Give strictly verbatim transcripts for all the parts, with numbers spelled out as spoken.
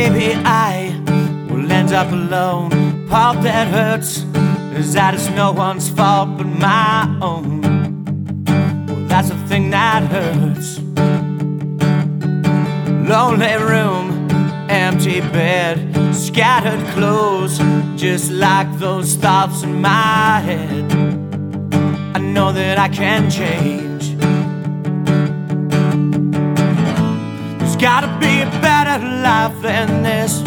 maybe I will end up alone. Part that hurts is that it's no one's fault but my own. Well, that's the thing that hurts. Lonely room, empty bed, scattered clothes, just like those thoughts in my head. I know that I can change. There's gotta be a better life than this.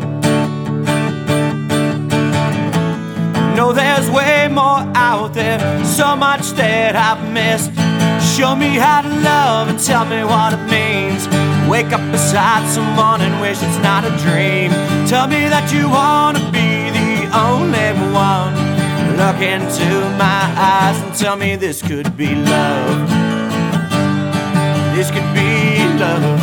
I know there's way more out there, so much that I've missed. Show me how to love and tell me what it means. Wake up beside someone and wish it's not a dream. Tell me that you wanna be the only one. Look into my eyes and tell me this could be love. This could be love.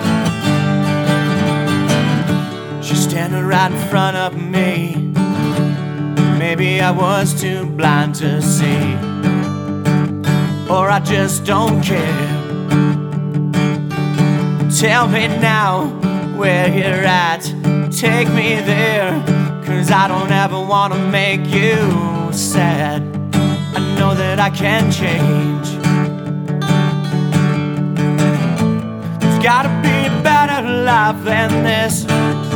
She's standing right in front of me. Maybe I was too blind to see, or I just don't care. Tell me now where you're at, take me there, 'cause I don't ever wanna make you sad. I know that I can change. There's gotta be a better life than this.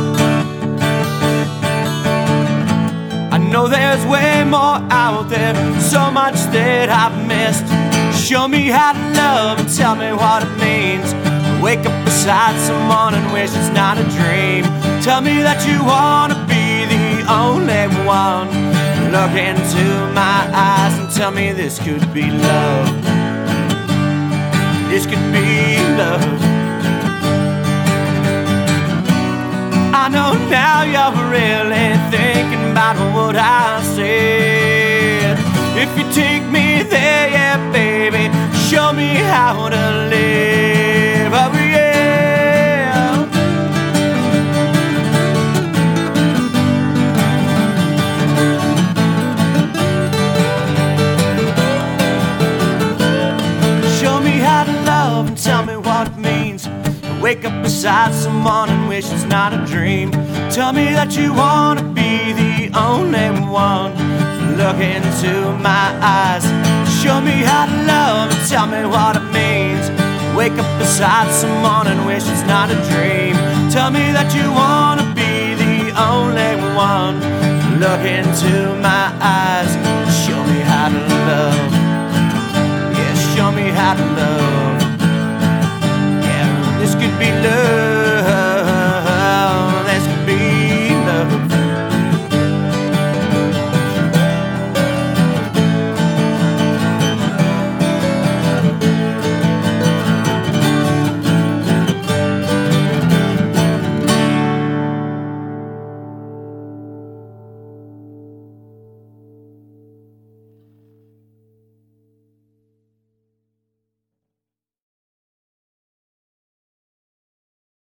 I know there's way more out there, so much that I've missed. Show me how to love and tell me what it means. Wake up beside someone and wish it's not a dream. Tell me that you wanna be the only one. Look into my eyes and tell me this could be love. This could be love. I know now you're really thinking about what I said. If you take me there, yeah, baby, show me how to live. Oh, yeah. Show me how to love and tell me what it means. Wake up beside someone and wish it's not a dream. Tell me that you wanna be the only one. Look into my eyes, show me how to love and tell me what it means. Wake up beside someone and wish it's not a dream. Tell me that you wanna be the only one. Look into my eyes, show me how to love. Yeah, show me how to love.